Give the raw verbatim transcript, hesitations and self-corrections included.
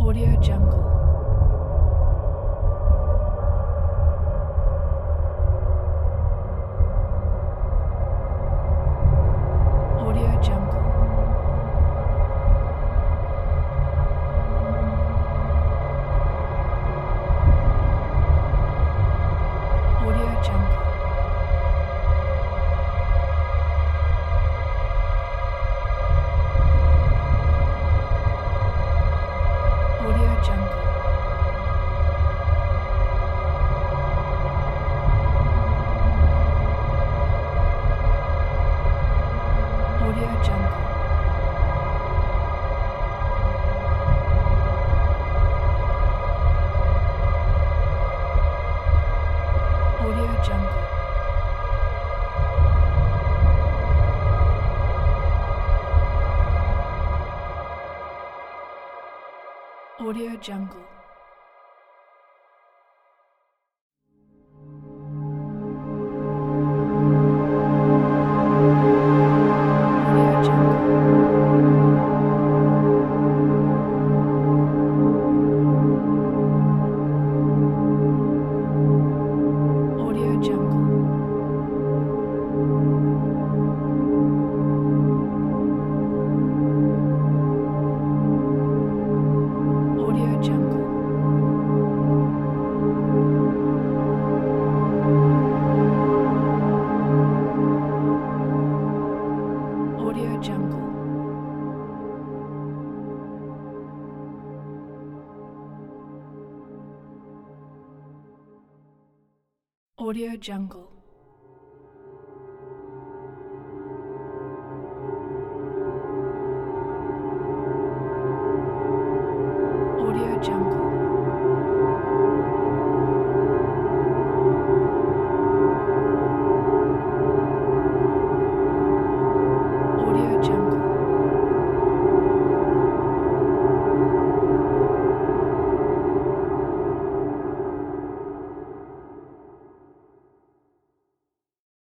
Audio Jungle. Audio Jungle. Audio Jungle. Audio Jungle. Audio Jungle. Audio Jungle. Audio Jungle. Audio Jungle. Audio Jungle. Audio Jungle. Audio Jungle. Audio Jungle.